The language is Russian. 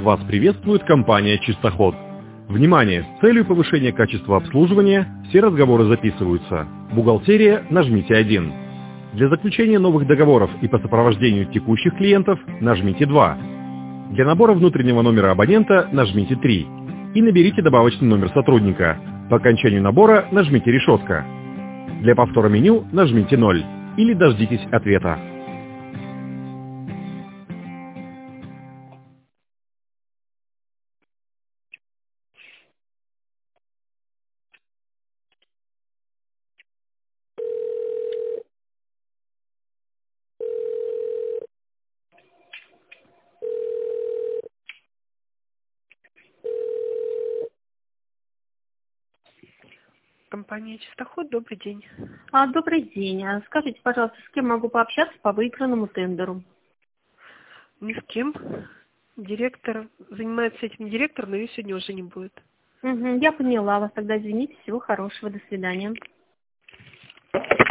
Вас приветствует компания «Чистоход». Внимание! С целью повышения качества обслуживания все разговоры записываются. Бухгалтерия – нажмите 1. Для заключения новых договоров и по сопровождению текущих клиентов нажмите 2. Для набора внутреннего номера абонента нажмите 3. И наберите добавочный номер сотрудника. По окончанию набора нажмите решетка. Для повтора меню нажмите 0. Или дождитесь ответа. Компания «Чистоход», добрый день. Добрый день. Скажите, пожалуйста, с кем могу пообщаться по выигранному тендеру? Ни с кем. Директор. Занимается этим директор, но ее сегодня уже не будет. Я поняла вас. Тогда извините. Всего хорошего. До свидания.